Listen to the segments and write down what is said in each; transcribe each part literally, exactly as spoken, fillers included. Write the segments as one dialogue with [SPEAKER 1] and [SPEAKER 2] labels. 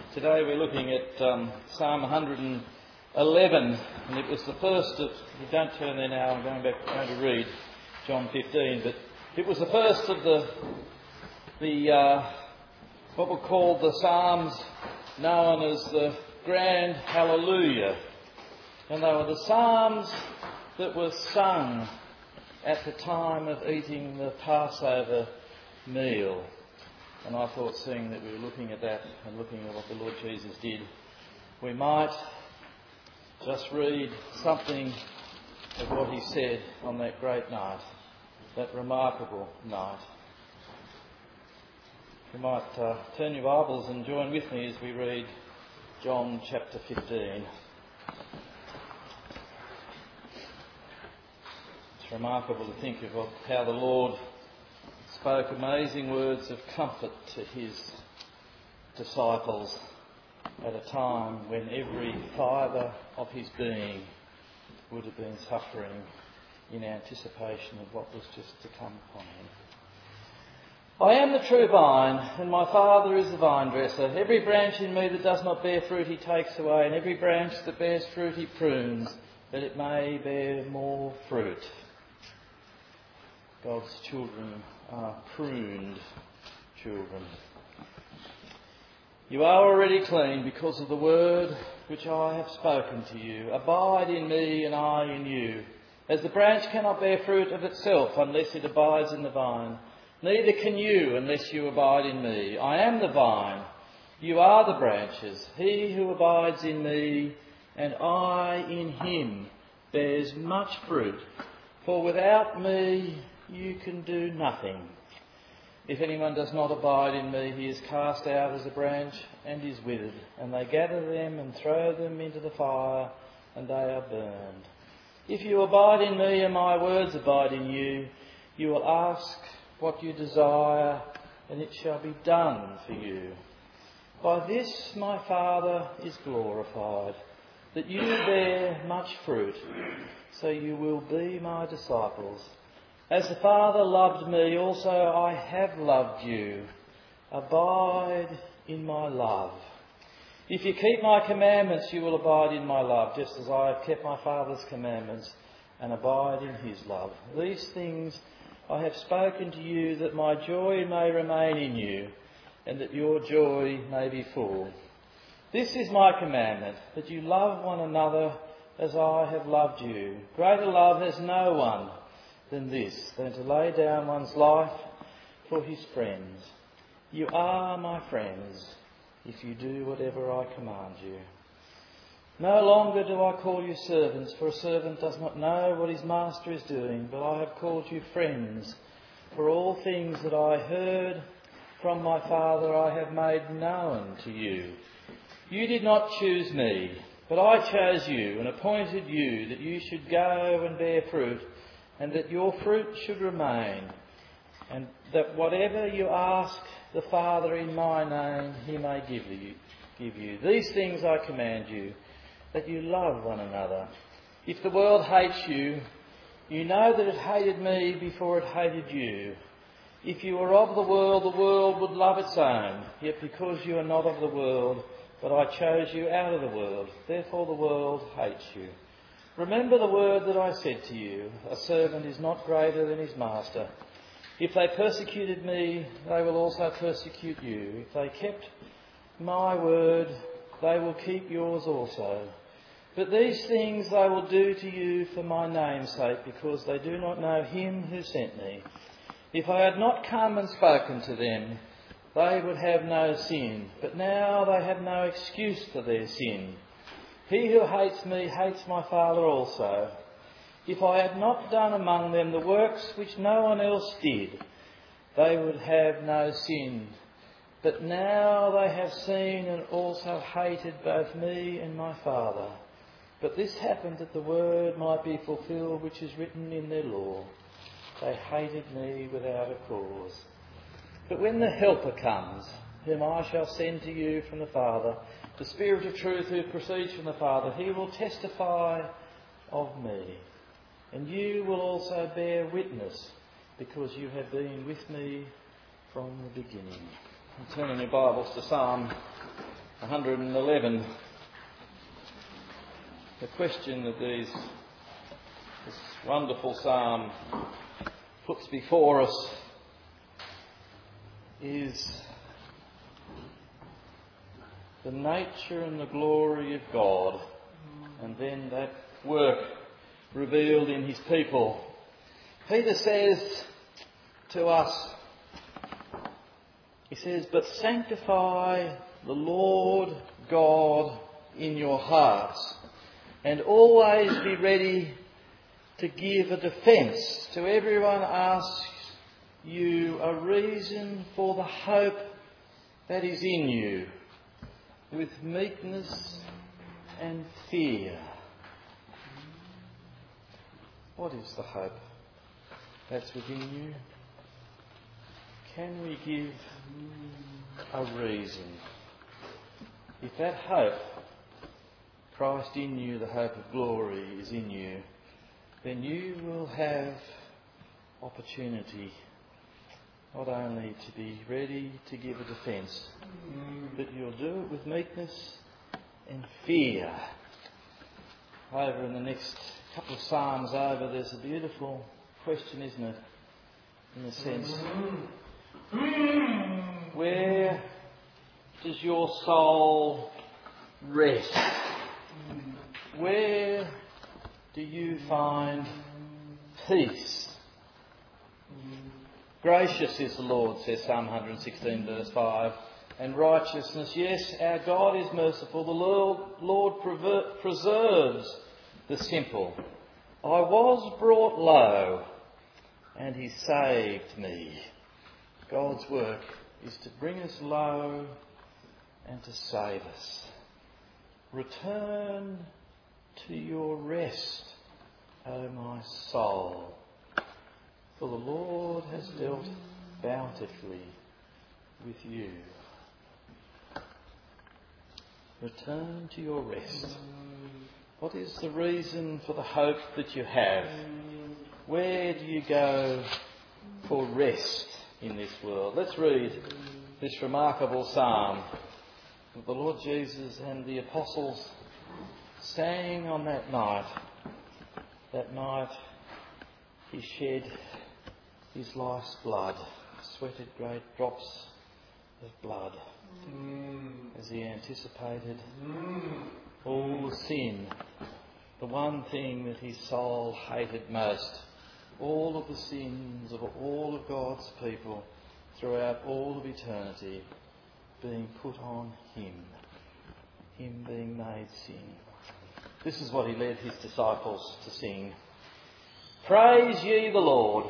[SPEAKER 1] Today we're looking at um, Psalm one hundred eleven, and it was the first of, if you don't turn there now, I'm going back going to read John fifteen, but it was the first of the, the uh, what were called the Psalms known as the Grand Hallelujah. And they were the Psalms that were sung at the time of eating the Passover meal. And I thought, seeing that we were looking at that and looking at what the Lord Jesus did, we might just read something of what he said on that great night, that remarkable night. You might uh, turn your Bibles and join with me as we read John chapter fifteen. It's remarkable to think of how the Lord spoke amazing words of comfort to his disciples at a time when every fibre of his being would have been suffering in anticipation of what was just to come upon him. I am the true vine, and my Father is the vine dresser. Every branch in me that does not bear fruit he takes away, and every branch that bears fruit he prunes, that it may bear more fruit. God's children are pruned children. You are already clean because of the word which I have spoken to you. Abide in me and I in you. As the branch cannot bear fruit of itself unless it abides in the vine, neither can you unless you abide in me. I am the vine, you are the branches. He who abides in me and I in him bears much fruit, for without me you can do nothing. If anyone does not abide in me, he is cast out as a branch and is withered, and they gather them and throw them into the fire, and they are burned. If you abide in me and my words abide in you, you will ask what you desire, and it shall be done for you. By this my Father is glorified, that you bear much fruit, so you will be my disciples. As the Father loved me, also I have loved you. Abide in my love. If you keep my commandments, you will abide in my love, just as I have kept my Father's commandments and abide in his love. These things I have spoken to you, that my joy may remain in you, and that your joy may be full. This is my commandment, that you love one another as I have loved you. Greater love has no one than this, than to lay down one's life for his friends. You are my friends if you do whatever I command you. No longer do I call you servants, for a servant does not know what his master is doing, but I have called you friends, for all things that I heard from my Father I have made known to you. You did not choose me, but I chose you and appointed you that you should go and bear fruit, and that your fruit should remain, and that whatever you ask the Father in my name, he may give you. Give you. These things I command you, that you love one another. If the world hates you, you know that it hated me before it hated you. If you were of the world, the world would love its own. Yet because you are not of the world, but I chose you out of the world, therefore the world hates you. Remember the word that I said to you, a servant is not greater than his master. If they persecuted me, they will also persecute you. If they kept my word, they will keep yours also. But these things they will do to you for my name's sake, because they do not know him who sent me. If I had not come and spoken to them, they would have no sin. But now they have no excuse for their sin. He who hates me hates my Father also. If I had not done among them the works which no one else did, they would have no sin. But now they have seen and also hated both me and my Father. But this happened that the word might be fulfilled which is written in their law. They hated me without a cause. But when the Helper comes, whom I shall send to you from the Father, the Spirit of truth who proceeds from the Father, he will testify of me. And you will also bear witness, because you have been with me from the beginning. And turn in your Bibles to Psalm one hundred eleven. The question that these, this wonderful psalm puts before us is the nature and the glory of God, and then that work revealed in his people. Peter says to us, he says, "But sanctify the Lord God in your hearts, and always be ready to give a defence to everyone asks you a reason for the hope that is in you, with meekness and fear." What is the hope that's within you? Can we give a reason? If that hope, Christ in you, the hope of glory, is in you, then you will have opportunity not only to be ready to give a defence, but you'll do it with meekness and fear. Over in the next couple of psalms over, there's a beautiful question, isn't it? In a sense, where does your soul rest? Where do you find peace? Gracious is the Lord, says Psalm one hundred sixteen verse five, and righteousness. Yes, our God is merciful. The Lord, Lord prever- preserves the simple. I was brought low, and he saved me. God's work is to bring us low and to save us. Return to your rest, O my soul, for the Lord has dealt bountifully with you. Return to your rest. What is the reason for the hope that you have? Where do you go for rest in this world? Let's read this remarkable psalm that the Lord Jesus and the apostles sang on that night. That night he shed his life's blood, sweated great drops of blood, mm. as he anticipated mm. all the sin, the one thing that his soul hated most, all of the sins of all of God's people throughout all of eternity being put on him, him being made sin. This is what he led his disciples to sing. Praise ye the Lord.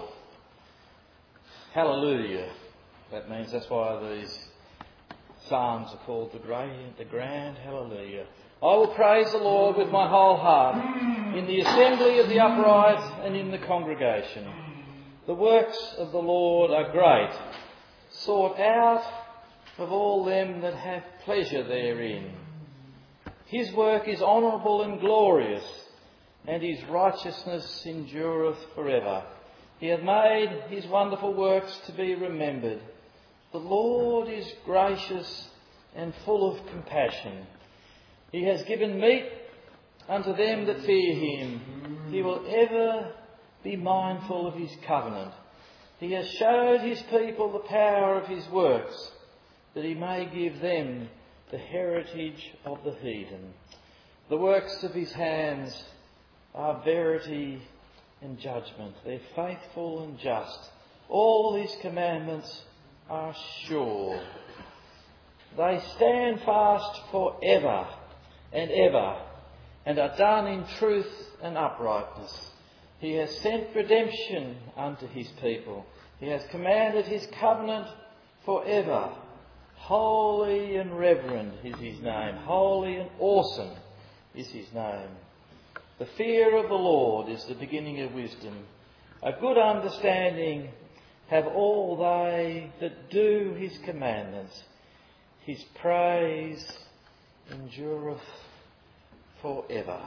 [SPEAKER 1] Hallelujah. That means that's why these psalms are called the great, the grand hallelujah. I will praise the Lord with my whole heart, in the assembly of the upright and in the congregation. The works of the Lord are great, sought out of all them that have pleasure therein. His work is honourable and glorious, and his righteousness endureth forever. He hath made his wonderful works to be remembered. The Lord is gracious and full of compassion. He has given meat unto them that fear him. He will ever be mindful of his covenant. He has showed his people the power of his works, that he may give them the heritage of the heathen. The works of his hands are verity and judgment. They're faithful and just. All his commandments are sure. They stand fast forever and ever, and are done in truth and uprightness. He has sent redemption unto his people. He has commanded his covenant forever. Holy and reverend is his name. Holy and awesome is his name. The fear of the Lord is the beginning of wisdom. A good understanding have all they that do his commandments. His praise endureth forever.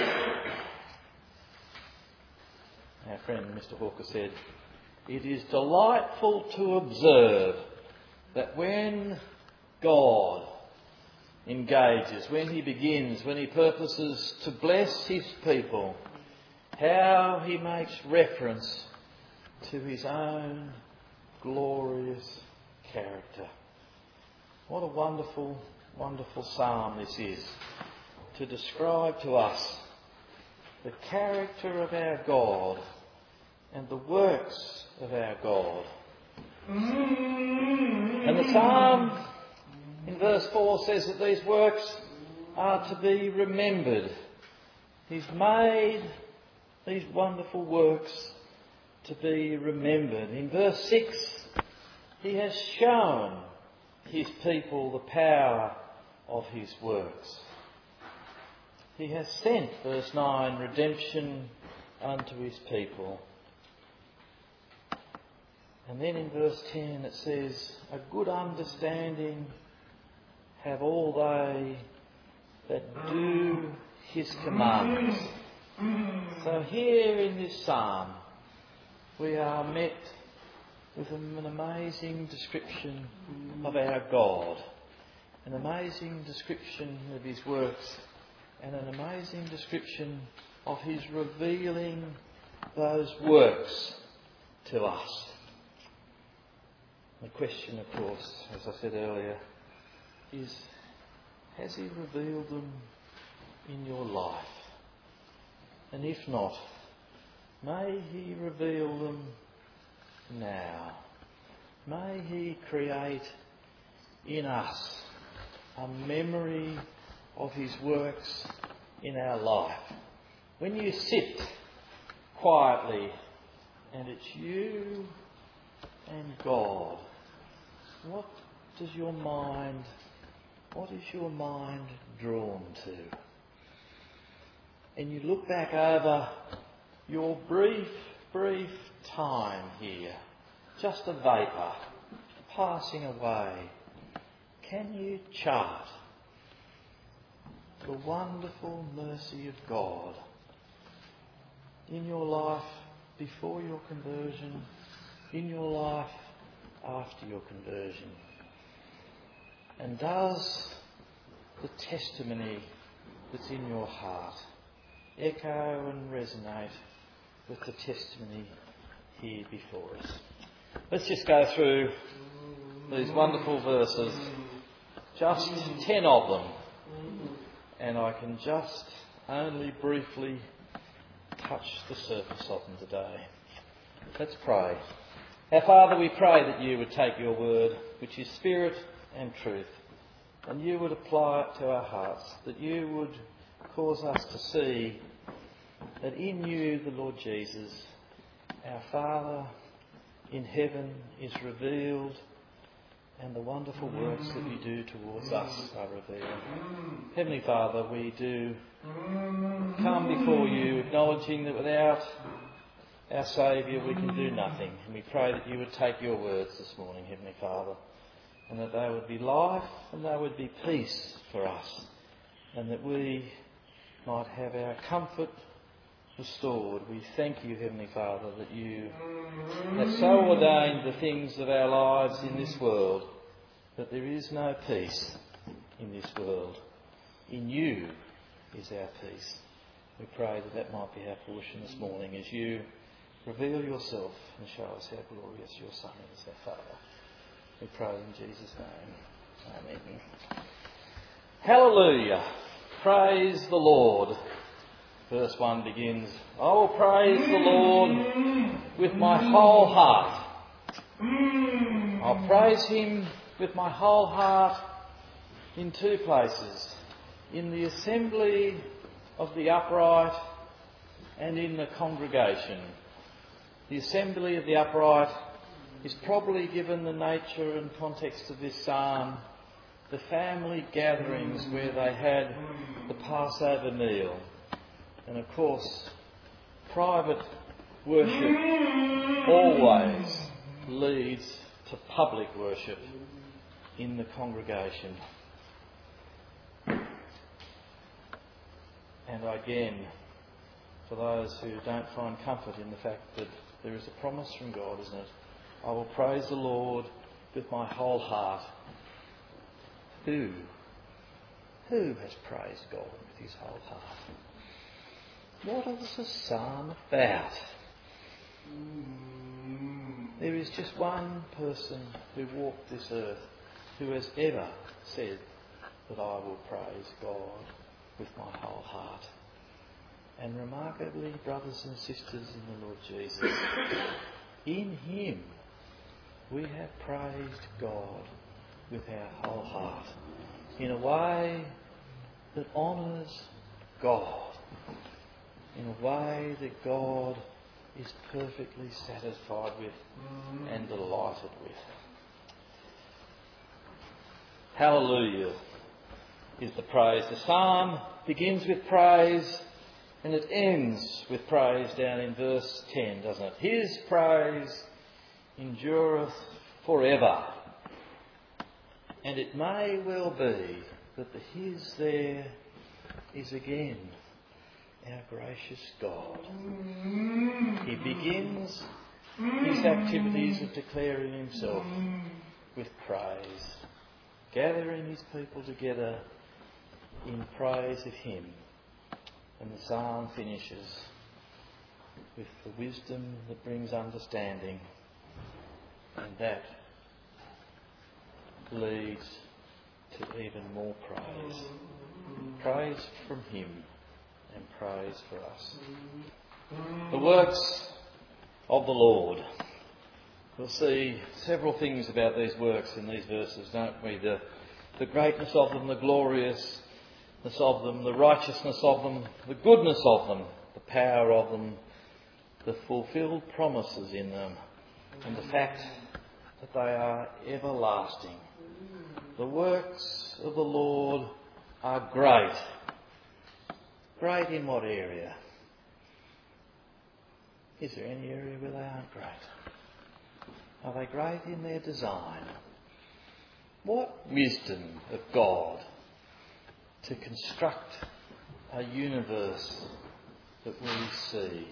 [SPEAKER 1] Our friend Mister Hawker said, it is delightful to observe that when God engages, when he begins, when he purposes to bless his people, how he makes reference to his own glorious character. What a wonderful, wonderful psalm this is, to describe to us the character of our God and the works of our God. And the psalm in verse four says that these works are to be remembered. He's made these wonderful works to be remembered. In verse six, he has shown his people the power of his works. He has sent, verse nine, redemption unto his people. And then in verse ten it says, a good understanding have all they that do his commandments. So here in this psalm we are met with an amazing description of our God, an amazing description of his works, and an amazing description of his revealing those works to us. The question, of course, as I said earlier, is, has he revealed them in your life? And if not, may he reveal them now. May he create in us a memory of his works in our life. When you sit quietly and it's you and God, what does your mind, what is your mind drawn to? And you look back over your brief, brief time here, just a vapour, passing away. Can you chart the wonderful mercy of God in your life before your conversion, in your life after your conversion? And does the testimony that's in your heart echo and resonate with the testimony here before us? Let's just go through these wonderful verses, just ten of them, and I can just only briefly touch the surface of them today. Let's pray. Our Father, we pray that you would take your word, which is spirit and truth, and you would apply it to our hearts, that you would cause us to see that in you, the Lord Jesus, our Father in heaven is revealed, and the wonderful works that you do towards us are revealed. Heavenly Father, we do come before you acknowledging that without our Saviour we can do nothing, and we pray that you would take your words this morning, Heavenly Father, and that they would be life and they would be peace for us, and that we might have our comfort restored. We thank you, Heavenly Father, that you have so ordained the things of our lives in this world that there is no peace in this world. In you is our peace. We pray that that might be our portion this morning as you reveal yourself and show us how glorious your Son is, our Father. We pray in Jesus' name. Amen. Hallelujah. Praise the Lord. Verse one begins, I will praise the Lord with my whole heart. I'll praise him with my whole heart in two places. In the assembly of the upright and in the congregation. The assembly of the upright is probably, given the nature and context of this psalm, the family gatherings where they had the Passover meal. And of course, private worship always leads to public worship in the congregation. And again, for those who don't find comfort in the fact that there is a promise from God, isn't it? I will praise the Lord with my whole heart. Who Who has praised God with his whole heart? What is the psalm about? There is just one person who walked this earth who has ever said that I will praise God with my whole heart. And remarkably, brothers and sisters in the Lord Jesus, in him we have praised God with our whole heart in a way that honours God, in a way that God is perfectly satisfied with and delighted with. Hallelujah is the praise. The psalm begins with praise and it ends with praise down in verse ten, doesn't it? His praise endureth forever. And it may well be that the his there is again our gracious God. He begins his activities of declaring himself with praise, gathering his people together in praise of him. And the psalm finishes with the wisdom that brings understanding, and that leads to even more praise. Praise from him and praise for us. The works of the Lord. We'll see several things about these works in these verses, don't we? The, the greatness of them, the gloriousness of them, the righteousness of them, the goodness of them, the power of them, the fulfilled promises in them, and the fact that they are everlasting. The works of the Lord are great. Great in what area? Is there any area where they aren't great? Are they great in their design? What wisdom of God to construct a universe that we see.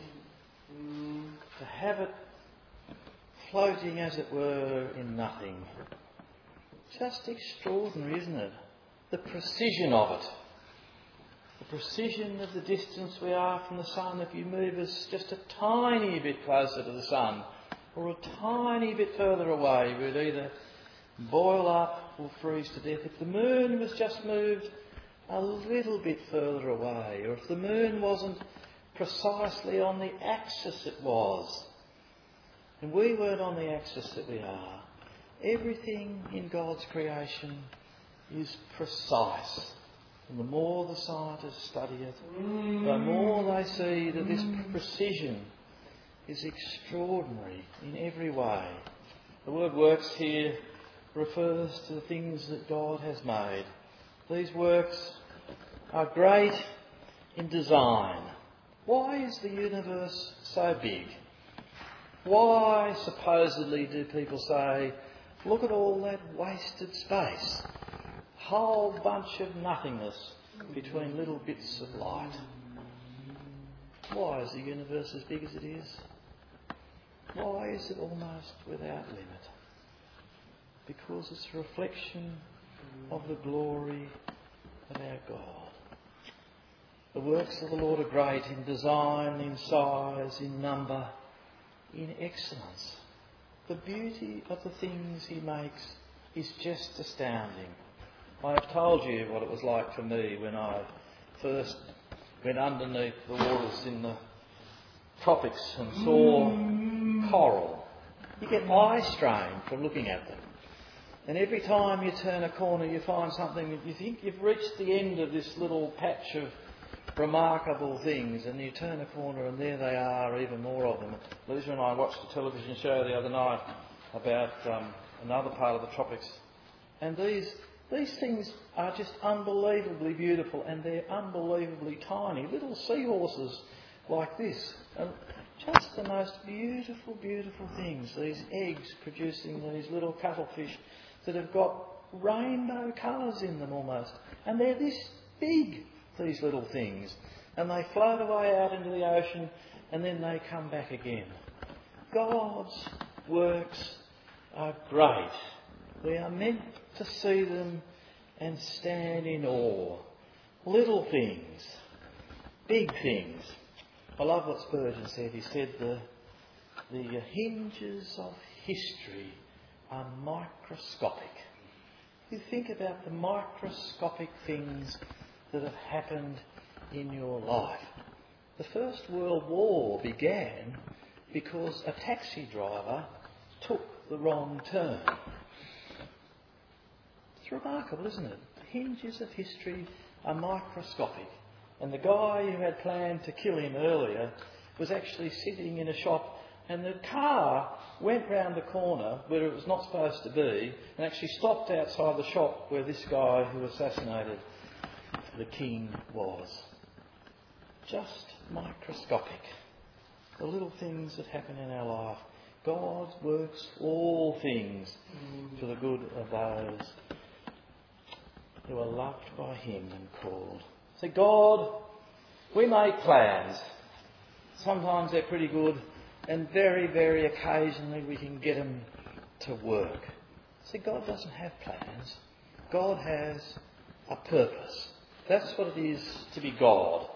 [SPEAKER 1] To have it floating, as it were, in nothing. Just extraordinary, isn't it? The precision of it. The precision of the distance we are from the sun. If you move us just a tiny bit closer to the sun, or a tiny bit further away, we'd either boil up or freeze to death. If the moon was just moved a little bit further away, or if the moon wasn't precisely on the axis it was, and we weren't on the axis that we are, everything in God's creation is precise. And the more the scientists study it, the more they see that this precision is extraordinary in every way. The word works here refers to the things that God has made. These works are great in design. Why is the universe so big? Why, supposedly, do people say, look at all that wasted space? A whole bunch of nothingness between little bits of light. Why is the universe as big as it is? Why is it almost without limit? Because it's a reflection of the glory of our God. The works of the Lord are great in design, in size, in number, in excellence. The beauty of the things he makes is just astounding. I have told you what it was like for me when I first went underneath the waters in the tropics and saw coral. You get eye strain from looking at them. And every time you turn a corner you find something that you think you've reached the end of this little patch of remarkable things, and you turn a corner and there they are, even more of them. Lisa and I watched a television show the other night about um, another part of the tropics, and these these things are just unbelievably beautiful, and they're unbelievably tiny, little seahorses like this, and just the most beautiful, beautiful things. These eggs producing these little cuttlefish that have got rainbow colours in them almost, and they're this big, these little things, and they float away out into the ocean and then they come back again. God's works are great. We are meant to see them and stand in awe. Little things, big things. I love what Spurgeon said. He said the, the hinges of history are microscopic. You think about the microscopic things that have happened in your life. The First World War began because a taxi driver took the wrong turn. It's remarkable, isn't it? The hinges of history are microscopic. And the guy who had planned to kill him earlier was actually sitting in a shop, and the car went round the corner where it was not supposed to be and actually stopped outside the shop where this guy who assassinated the king was. Just microscopic. The little things that happen in our life. God works all things for the good of those who are loved by him and called. So God, we make plans. Sometimes they're pretty good, and very, very occasionally we can get them to work. See, God doesn't have plans. God has a purpose. That's what it is to be God.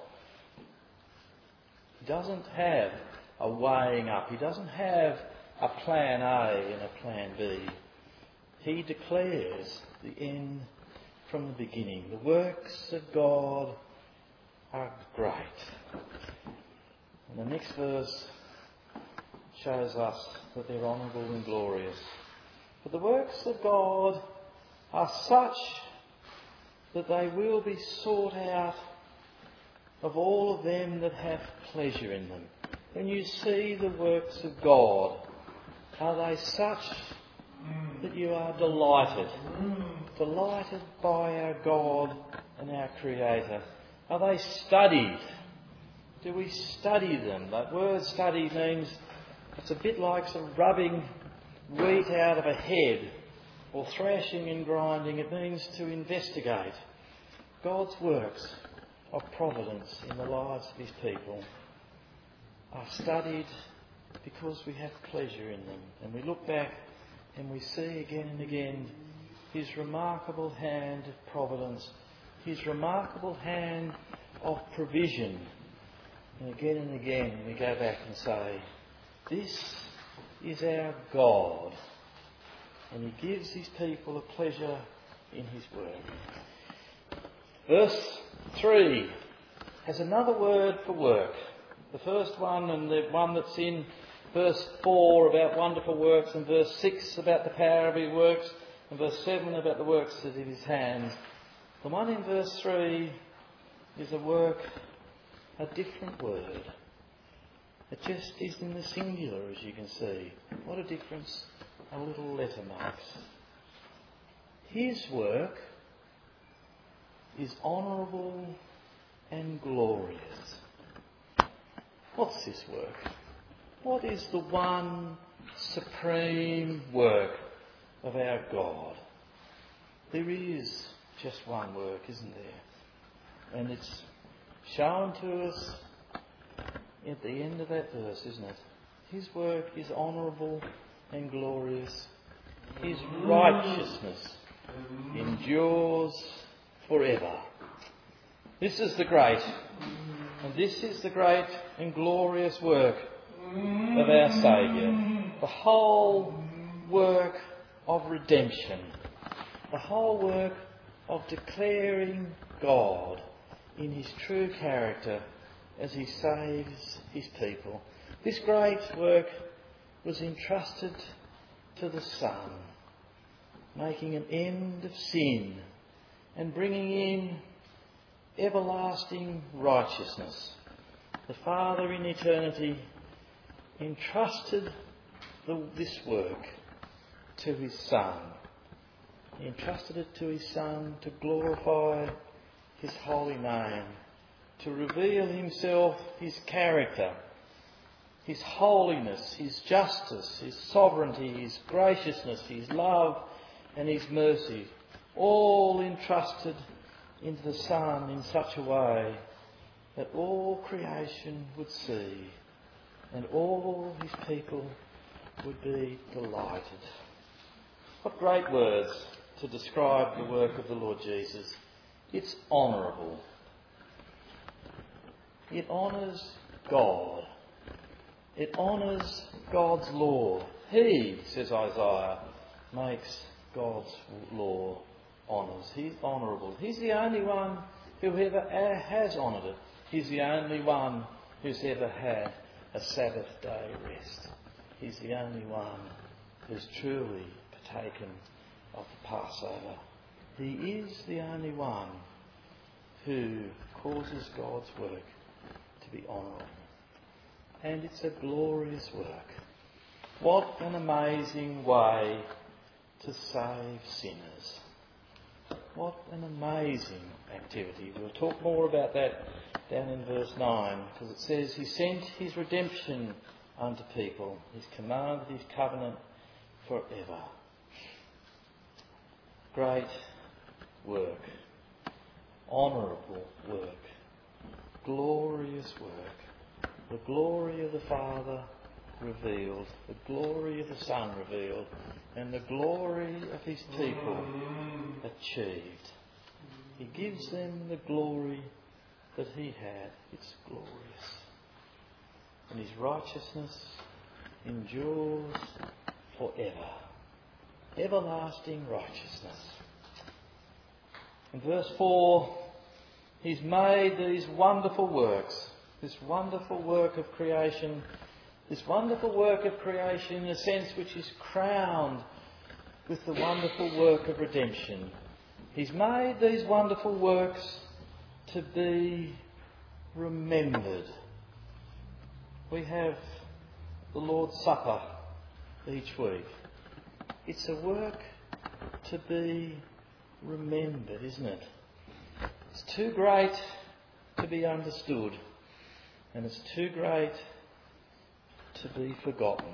[SPEAKER 1] He doesn't have a weighing up. He doesn't have a plan A and a plan B. He declares the end from the beginning. The works of God are great. And the next verse shows us that they're honourable and glorious. But the works of God are such that they will be sought out of all of them that have pleasure in them. When you see the works of God, are they such that you are delighted? Delighted by our God and our Creator. Are they studied? Do we study them? That word study means it's a bit like some rubbing wheat out of a head or thrashing and grinding. It means to investigate. God's works of providence in the lives of his people are studied because we have pleasure in them. And we look back and we see again and again his remarkable hand of providence, his remarkable hand of provision. And again and again we go back and say, this is our God. And he gives his people a pleasure in his word. Verse three has another word for work. The first one and the one that's in verse four about wonderful works, and verse six about the power of his works, and verse seven about the works of his hands. The one in verse three is a work, a different word. It just is in the singular, as you can see. What a difference a little letter makes. His work is honourable and glorious. What's this work? What is the one supreme work of our God? There is just one work, isn't there? And it's shown to us at the end of that verse, isn't it? His work is honourable and glorious. His righteousness endures forever. This is the great, and this is the great and glorious work of our Saviour. The whole work of redemption. The whole work of declaring God in his true character as he saves his people. This great work was entrusted to the Son, making an end of sin and bringing in everlasting righteousness. The Father in eternity entrusted the, this work to his Son. He entrusted it to his Son to glorify his holy name, to reveal himself, his character, his holiness, his justice, his sovereignty, his graciousness, his love and his mercy, all entrusted into the Son in such a way that all creation would see and all his people would be delighted. What great words to describe the work of the Lord Jesus. It's honourable. It honours God. It honours God's law. He, says Isaiah, makes God's law honours. He's honourable. He's the only one who ever has honoured it. He's the only one who's ever had a Sabbath day rest. He's the only one who's truly partaken of the Passover. He is the only one who causes God's work to be honourable. And it's a glorious work. What an amazing way to save sinners. What an amazing activity. We'll talk more about that down in verse nine, because it says, He sent His redemption unto people. He's commanded His covenant forever. Great work. Honourable work. Glorious work. The glory of the Father revealed, the glory of the Son revealed, and the glory of His people achieved. He gives them the glory that He had. It's glorious. And His righteousness endures forever. Everlasting righteousness. In verse four, He's made these wonderful works, this wonderful work of creation, this wonderful work of creation in a sense which is crowned with the wonderful work of redemption. He's made these wonderful works to be remembered. We have the Lord's Supper each week. It's a work to be remembered, isn't it? It's too great to be understood, and it's too great to be forgotten.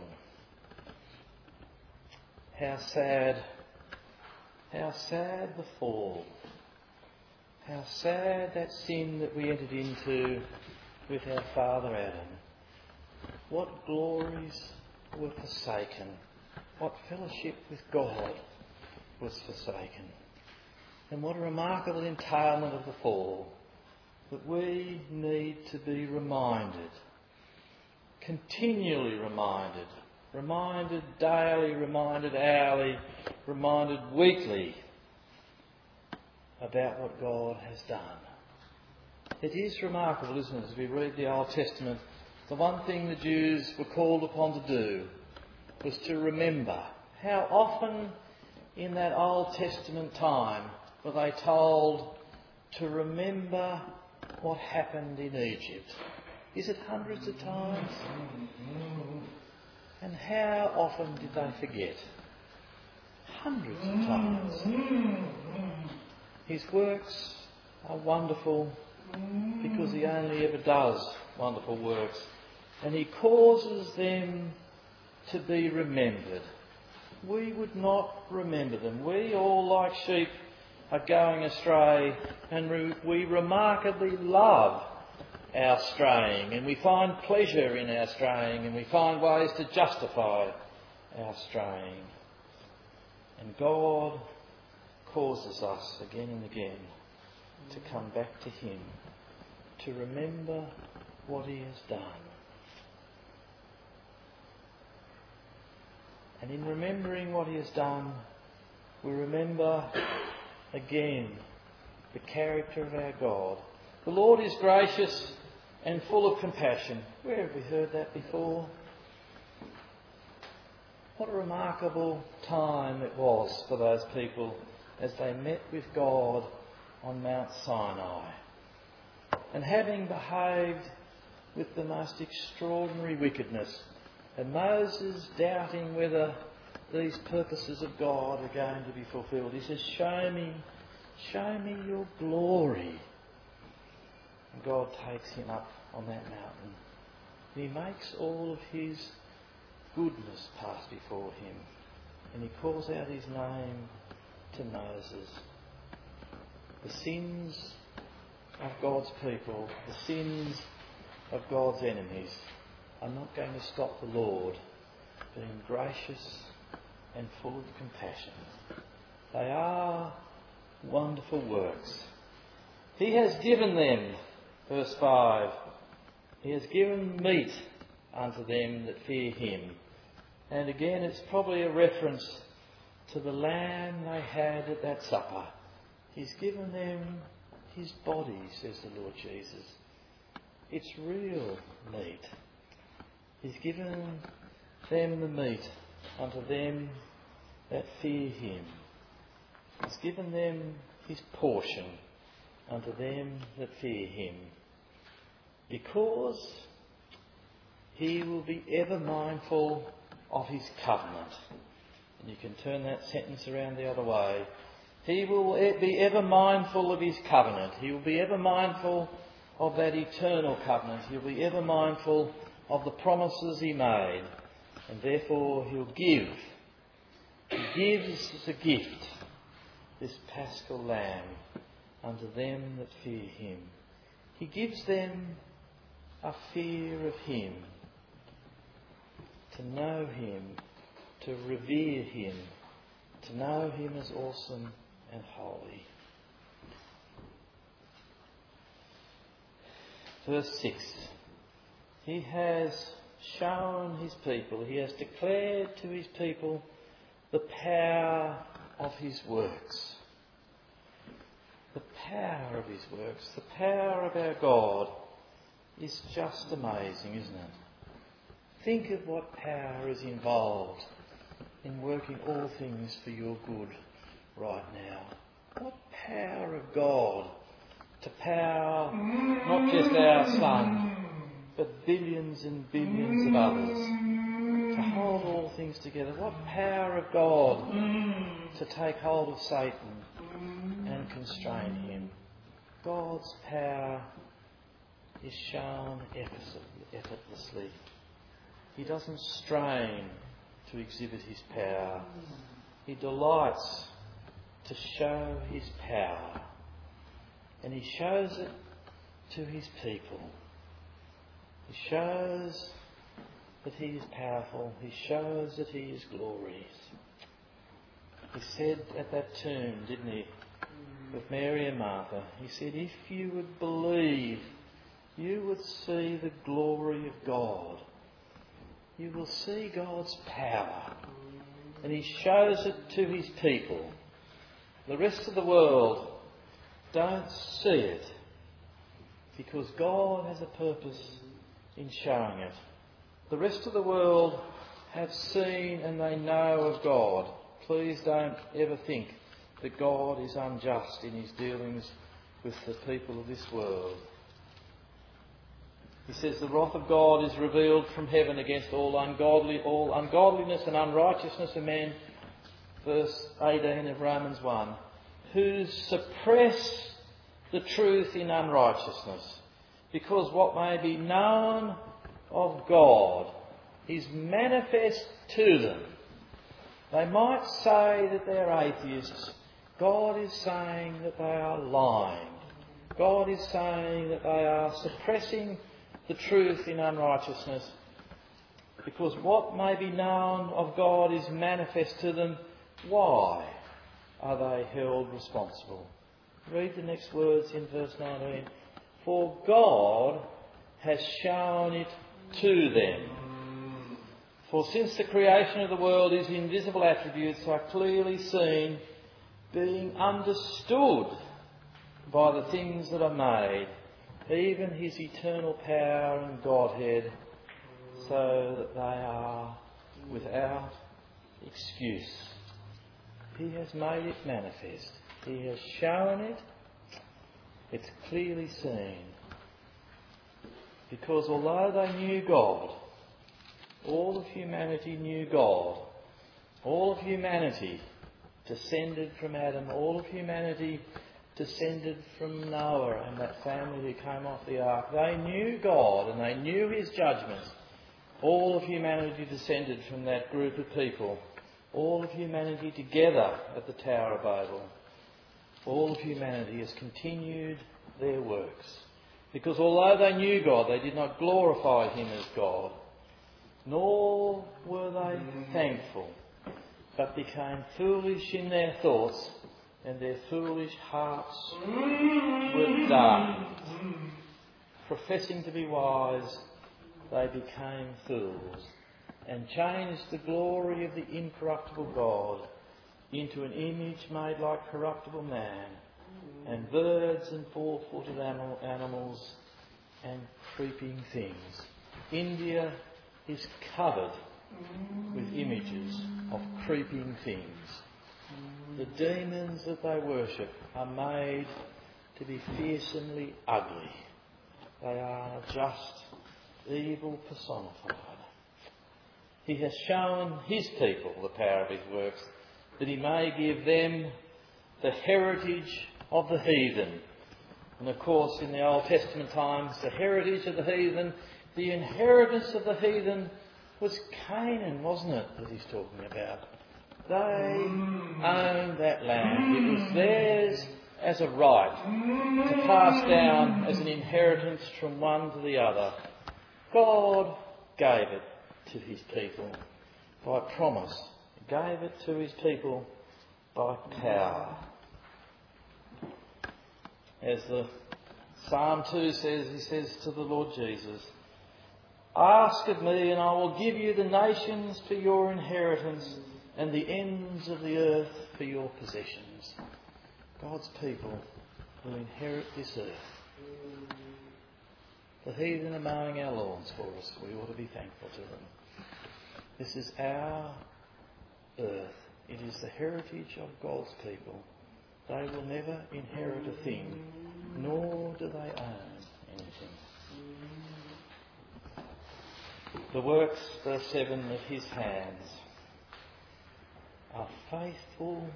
[SPEAKER 1] How sad, how sad the fall. How sad that sin that we entered into with our father Adam. What glories were forsaken. What fellowship with God was forsaken. And what a remarkable entailment of the fall, that we need to be reminded, continually reminded, reminded daily, reminded hourly, reminded weekly about what God has done. It is remarkable, isn't it, as we read the Old Testament, the one thing the Jews were called upon to do was to remember. How often in that Old Testament time were they told to remember what happened in Egypt? Is it hundreds of times? And how often did they forget? Hundreds of times. His works are wonderful because He only ever does wonderful works. And He causes them to be remembered. We would not remember them. We all, like sheep, are going astray, and we remarkably love our straying, and we find pleasure in our straying, and we find ways to justify our straying. And God causes us again and again to come back to Him, to remember what He has done. And in remembering what He has done, we remember again the character of our God. The Lord is gracious and full of compassion. Where have we heard that before? What a remarkable time it was for those people as they met with God on Mount Sinai. And having behaved with the most extraordinary wickedness, and Moses doubting whether these purposes of God are going to be fulfilled, he says, show me, show me your glory. And God takes him up on that mountain. And He makes all of His goodness pass before him. And He calls out His name to Moses. The sins of God's people, the sins of God's enemies, are not going to stop the Lord being gracious and full of compassion. They are wonderful works. He has given them, verse five, He has given meat unto them that fear him. And again, it's probably a reference to the lamb they had at that supper. He's given them his body, says the Lord Jesus. It's real meat. He's given them the meat unto them that fear him. He's given them his portion unto them that fear him, because he will be ever mindful of his covenant. And you can turn that sentence around the other way. He will be ever mindful of his covenant. He will be ever mindful of that eternal covenant. He'll be ever mindful of the promises he made. And therefore he'll give. He gives as a gift this paschal lamb unto them that fear him. He gives them a fear of him, to know him, to revere him, to know him as awesome and holy. Verse six. He has shown his people, he has declared to his people the power of his works. The power of his works, the power of our God is just amazing, isn't it? Think of what power is involved in working all things for your good right now. What power of God to power not just our Son, but billions and billions of others. To hold all things together. What power of God to take hold of Satan and constrain him. God's power is shown effortlessly. He doesn't strain to exhibit his power. He delights to show his power. And he shows it to his people. He shows that he is powerful. He shows that he is glorious. He said at that tomb, didn't he, with Mary and Martha, he said, if you would believe, you would see the glory of God. You will see God's power. And he shows it to his people. The rest of the world don't see it, because God has a purpose in showing it. The rest of the world have seen and they know of God. Please don't ever think that God is unjust in his dealings with the people of this world. He says the wrath of God is revealed from heaven against all ungodly, all ungodliness and unrighteousness of men. Verse eighteen of Romans one. Who suppress the truth in unrighteousness, because what may be known of God is manifest to them. They might say that they're atheists. God is saying that they are lying. God is saying that they are suppressing the truth in unrighteousness, because what may be known of God is manifest to them. Why are they held responsible? Read the next words in verse nineteen. For God has shown it to them. For since the creation of the world his invisible attributes are clearly seen, being understood by the things that are made, even his eternal power and Godhead, so that they are without excuse. He has made it manifest. He has shown it. It's clearly seen. Because although they knew God, all of humanity knew God, all of humanity descended from Adam, all of humanity descended from Noah and that family who came off the ark. They knew God and they knew his judgments. All of humanity descended from that group of people. All of humanity together at the Tower of Babel. All of humanity has continued their works. Because although they knew God, they did not glorify him as God, nor were they thankful. but became foolish in their thoughts, and their foolish hearts were darkened. Professing to be wise, they became fools, and changed the glory of the incorruptible God into an image made like corruptible man, and birds and four-footed animals and creeping things. India is covered with images of creeping things. The demons that they worship are made to be fearsomely ugly. They are just evil personified. He has shown his people the power of his works, that he may give them the heritage of the heathen. And of course, in the Old Testament times, the heritage of the heathen, the inheritance of the heathen was Canaan, wasn't it, that he's talking about? They owned that land. It was theirs as a right to pass down as an inheritance from one to the other. God gave it to his people by promise. He gave it to his people by power. As the Psalm two says, he says to the Lord Jesus, "Ask of me and I will give you the nations for your inheritance and the ends of the earth for your possessions." God's people will inherit this earth. The heathen are mowing our lawns for us. We ought to be thankful to them. This is our earth. It is the heritage of God's people. They will never inherit a thing, nor do they own anything. The works, verse seven, of his hands are faithful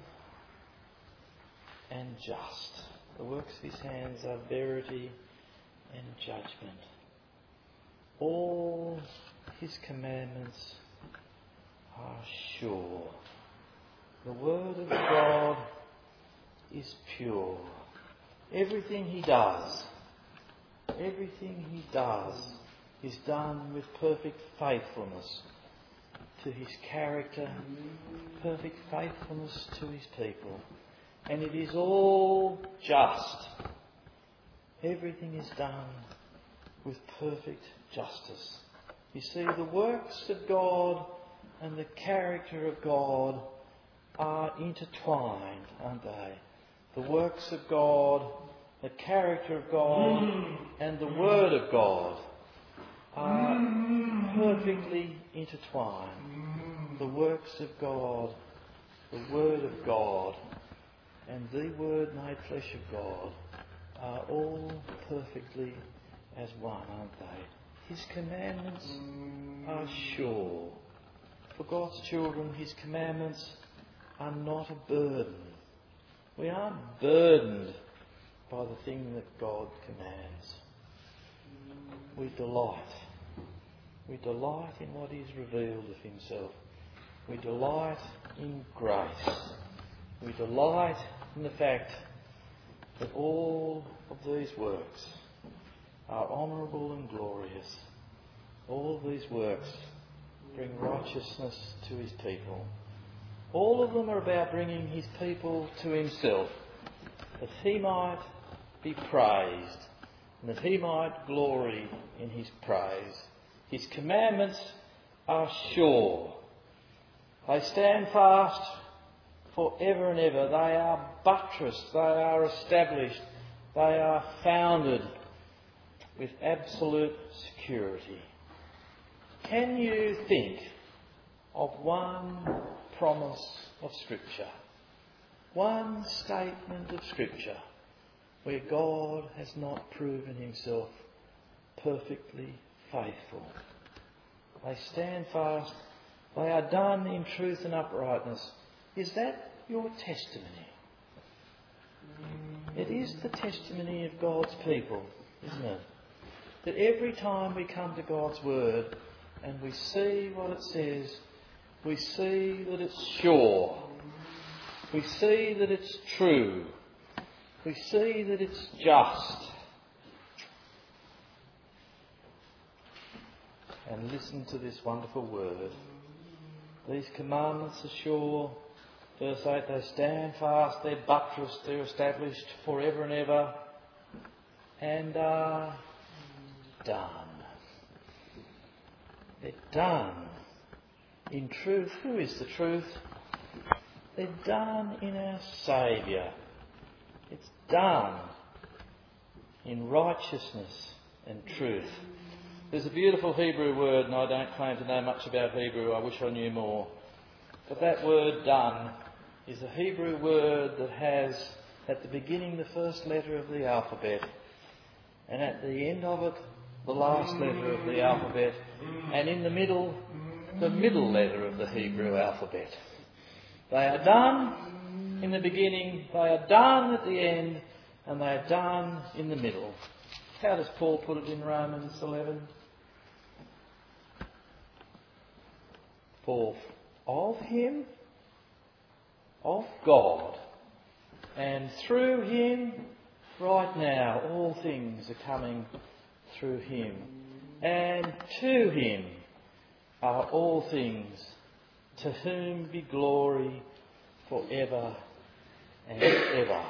[SPEAKER 1] and just. The works of his hands are verity and judgment. All his commandments are sure. The word of God is pure. Everything he does, everything he does is done with perfect faithfulness to his character, perfect faithfulness to his people. And it is all just. Everything is done with perfect justice. You see, the works of God and the character of God are intertwined, aren't they? The works of God, the character of God, and the Word of God are perfectly intertwined. The works of God, the Word of God, and the Word made flesh of God are all perfectly as one, aren't they? His commandments are sure. For God's children, his commandments are not a burden. We aren't burdened by the thing that God commands. We delight. We delight in what he's revealed of himself. We delight in grace. We delight in the fact that all of these works are honourable and glorious. All of these works bring righteousness to his people. All of them are about bringing his people to himself, that he might be praised and that he might glory in his praise. His commandments are sure. They stand fast forever and ever. They are buttressed. They are established. They are founded with absolute security. Can you think of one promise of Scripture, one statement of Scripture where God has not proven himself perfectly faithful? They stand fast. They are done in truth and uprightness. Is that your testimony? It is the testimony of God's people, isn't it? That every time we come to God's Word and we see what it says, we see that it's sure. We see that it's true. We see that it's just. And listen to this wonderful word. These commandments are sure. Verse eight, they stand fast, they're buttressed, they're established forever and ever, and are done. They're done. In truth, who is the truth? They're done in our Saviour. It's done in righteousness and truth. There's a beautiful Hebrew word, and I don't claim to know much about Hebrew, I wish I knew more. But that word done is a Hebrew word that has at the beginning the first letter of the alphabet, and at the end of it the last letter of the alphabet, and in the middle the middle letter of the Hebrew alphabet. They are done in the beginning, they are done at the end, and they are done in the middle. How does Paul put it in Romans eleven? For of him, of God, and through him, right now, all things are coming through him. And to him are all things, to whom be glory forever and ever.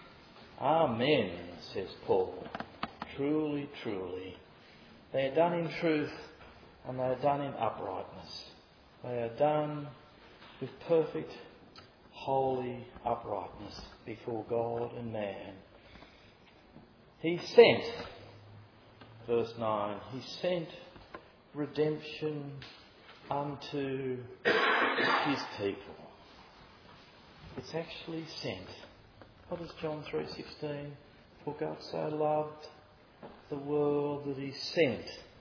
[SPEAKER 1] Amen, says Paul. Truly, truly. They are done in truth, and they are done in uprightness. They are done with perfect, holy uprightness before God and man. He sent, verse nine, he sent redemption unto his people. It's actually sent. What is John three sixteen? For God so loved the world that he sent.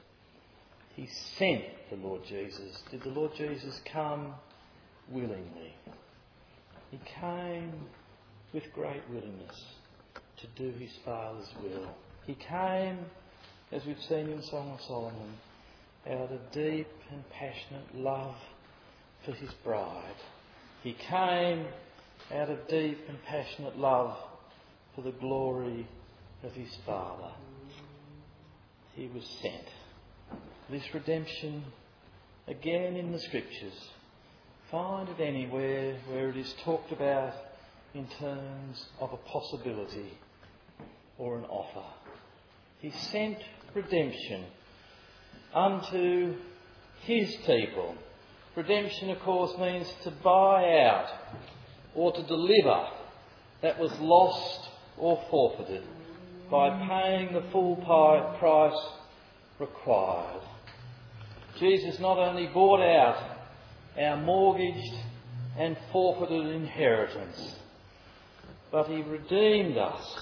[SPEAKER 1] He sent the Lord Jesus. Did the Lord Jesus come willingly? He came with great willingness to do his Father's will. He came, as we've seen in Song of Solomon, out of deep and passionate love for his bride. He came out of deep and passionate love for the glory of his Father. He was sent. This redemption, again in the Scriptures, find it anywhere where it is talked about in terms of a possibility or an offer. He sent redemption unto his people. Redemption, of course, means to buy out or to deliver that was lost or forfeited by paying the full price required. Jesus not only bought out our mortgaged and forfeited inheritance, but he redeemed us.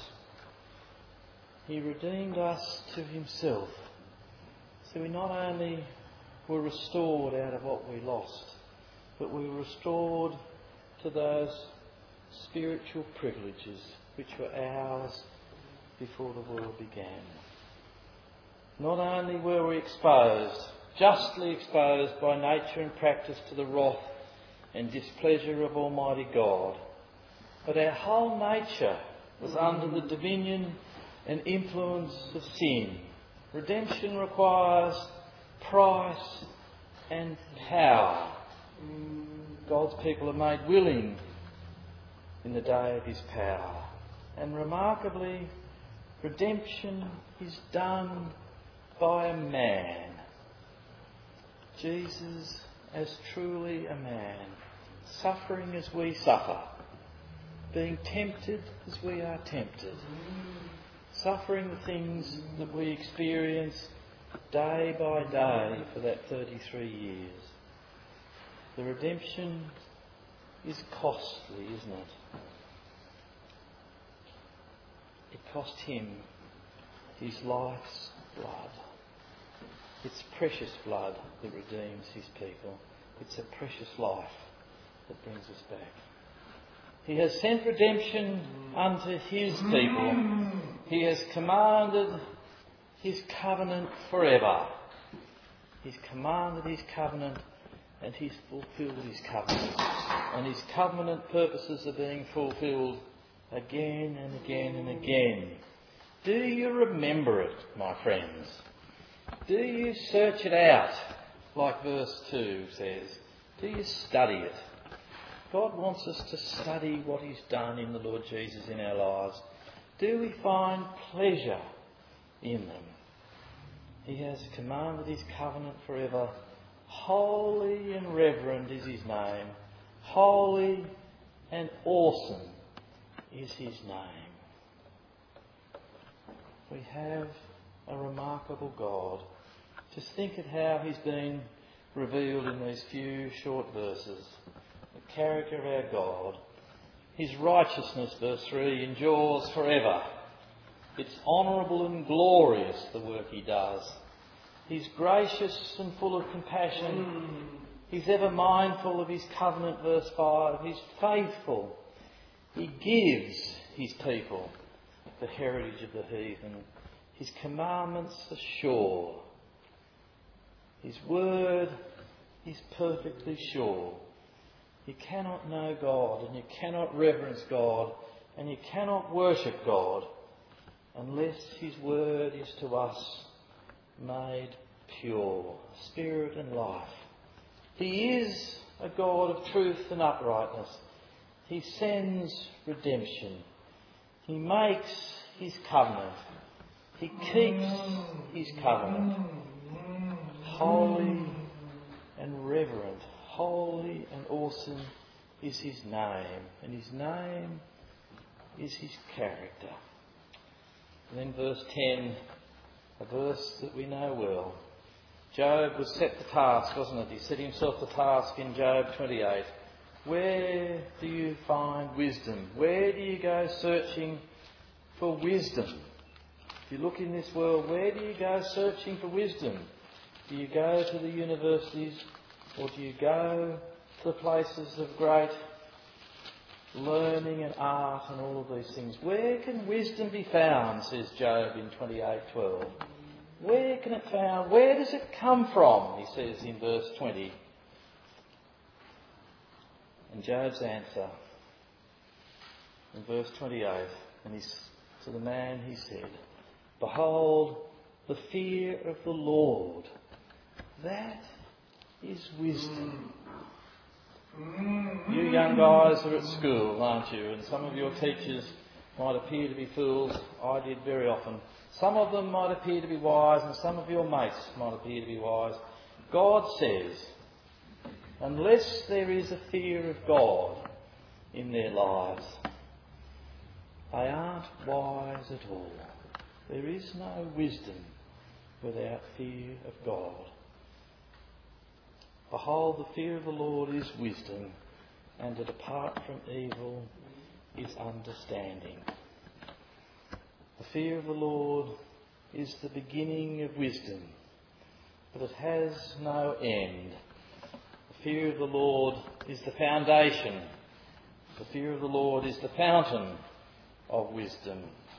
[SPEAKER 1] He redeemed us to himself. So we not only were restored out of what we lost, but we were restored to those spiritual privileges which were ours before the world began. Not only were we exposed, justly exposed by nature and practice to the wrath and displeasure of Almighty God, but our whole nature was under the dominion and influence of sin. Redemption requires price and power. God's people are made willing in the day of his power. And remarkably, redemption is done by a man. Jesus as truly a man, suffering as we suffer, being tempted as we are tempted, suffering the things that we experience day by day for that thirty-three years. The redemption is costly, isn't it? It cost him his life's blood. It's precious blood that redeems his people. It's a precious life that brings us back. He has sent redemption unto his people. He has commanded his covenant forever. He's commanded his covenant and he's fulfilled his covenant. And his covenant purposes are being fulfilled again and again and again. Do you remember it, my friends? Do you search it out, like verse two says? Do you study it? God wants us to study what He's done in the Lord Jesus in our lives. Do we find pleasure in them? He has commanded His covenant forever. Holy and reverend is His name. Holy and awesome is His name. We have a remarkable God. Just think of how He's been revealed in these few short verses. The character of our God. His righteousness, verse three, endures forever. It's honourable and glorious, the work He does. He's gracious and full of compassion. He's ever mindful of His covenant, verse five. He's faithful. He gives His people the heritage of the heathen. His commandments are sure. His word is perfectly sure. You cannot know God and you cannot reverence God and you cannot worship God unless His word is to us made pure, spirit and life. He is a God of truth and uprightness. He sends redemption. He makes His covenant. He keeps His covenant. Holy and reverent, holy and awesome is His name. And His name is His character. And then verse ten, a verse that we know well. Job was set the task, wasn't it? He set himself the task in Job twenty-eight. Where do you find wisdom? Where do you go searching for wisdom? If you look in this world, where do you go searching for wisdom? Do you go to the universities or do you go to the places of great learning and art and all of these things? Where can wisdom be found, says Job in twenty-eight twelve. Where can it be found? Where does it come from, he says in verse twenty. And Job's answer in verse twenty-eight, and he's, to the man he said, behold, the fear of the Lord, that is wisdom. You young guys are at school, aren't you? And some of your teachers might appear to be fools. I did very often. Some of them might appear to be wise, and some of your mates might appear to be wise. God says, unless there is a fear of God in their lives, they aren't wise at all. There is no wisdom without fear of God. Behold, the fear of the Lord is wisdom, and to depart from evil is understanding. The fear of the Lord is the beginning of wisdom, but it has no end. The fear of the Lord is the foundation. The fear of the Lord is the fountain of wisdom.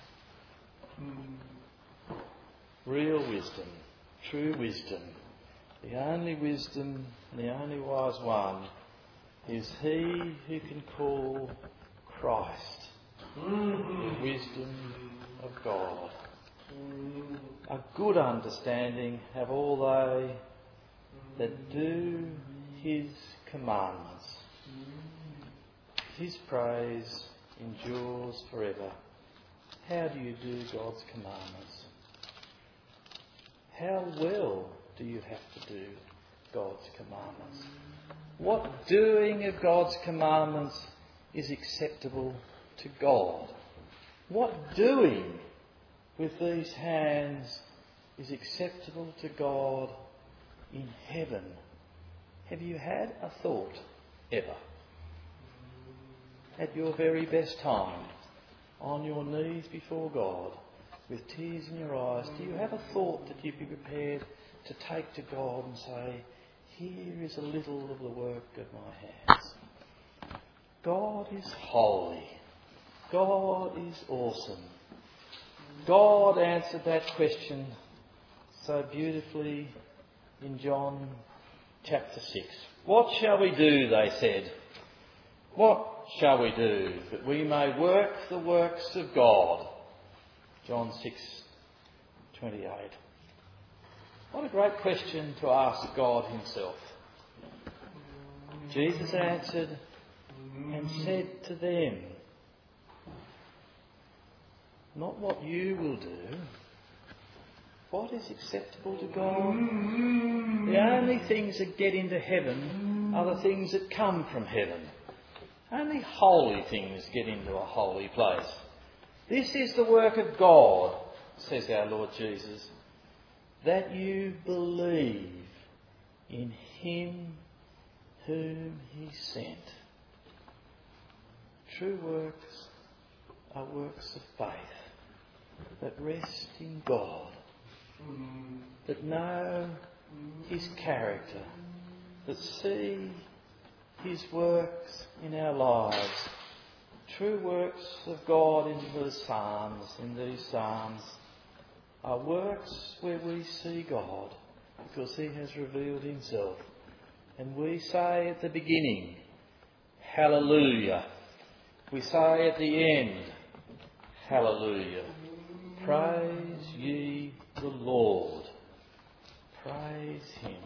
[SPEAKER 1] Real wisdom, true wisdom, the only wisdom and the only wise one is he who can call Christ the wisdom of God. A good understanding have all they that do His commandments. His praise endures forever. How do you do God's commandments? How well do you have to do God's commandments? What doing of God's commandments is acceptable to God? What doing with these hands is acceptable to God in heaven? Have you had a thought ever, at your very best time, on your knees before God, with tears in your eyes, do you have a thought that you'd be prepared to take to God and say, here is a little of the work of my hands? God is holy. God is awesome. God answered that question so beautifully in John chapter six. What shall we do, they said. What shall we do that we may work the works of God? John six twenty-eight. What a great question to ask God Himself. Jesus answered and said to them, not what you will do, what is acceptable to God. The only things that get into heaven are the things that come from heaven. Only holy things get into a holy place. This is the work of God, says our Lord Jesus, that you believe in him whom he sent. True works are works of faith that rest in God, that know his character, that see his works in our lives. True works of God in the Psalms, in these Psalms, are works where we see God because he has revealed himself. And we say at the beginning, hallelujah. We say at the end, hallelujah. Praise ye the Lord. Praise him.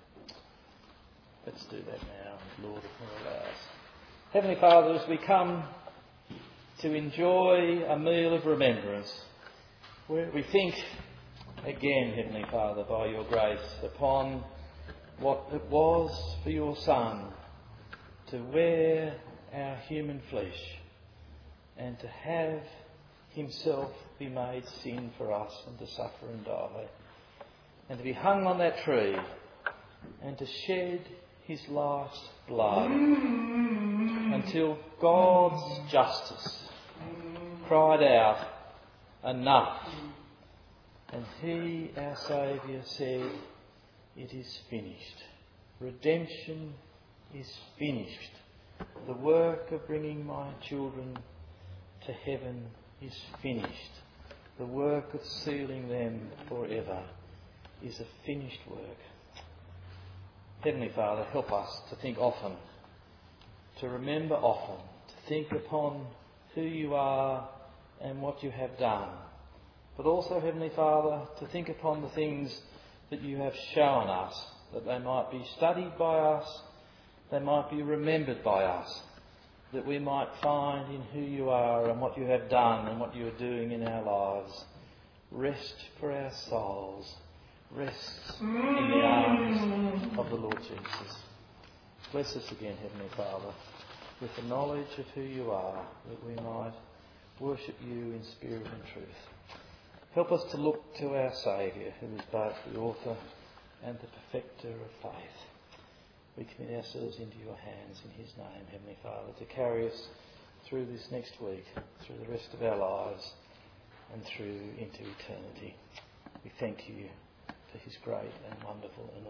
[SPEAKER 1] Let's do that now, Lord, if you allow us. Heavenly Father, as we come to enjoy a meal of remembrance, where we think again, Heavenly Father, by your grace, upon what it was for your Son to wear our human flesh and to have himself be made sin for us and to suffer and die and to be hung on that tree and to shed his life's blood until God's justice cried out, enough. And he, our Saviour, said, it is finished. Redemption is finished. The work of bringing my children to heaven is finished. The work of sealing them forever is a finished work. Heavenly Father, help us to think often, to remember often, to think upon who you are and what you have done. But also, Heavenly Father, to think upon the things that you have shown us, that they might be studied by us, they might be remembered by us, that we might find in who you are and what you have done and what you are doing in our lives rest for our souls, rest in the arms of the Lord Jesus. Bless us again, Heavenly Father, with the knowledge of who you are, that we might worship you in spirit and truth. Help us to look to our Saviour, who is both the author and the perfecter of faith. We commit ourselves into your hands in his name, Heavenly Father, to carry us through this next week, through the rest of our lives and through into eternity. We thank you for his great and wonderful and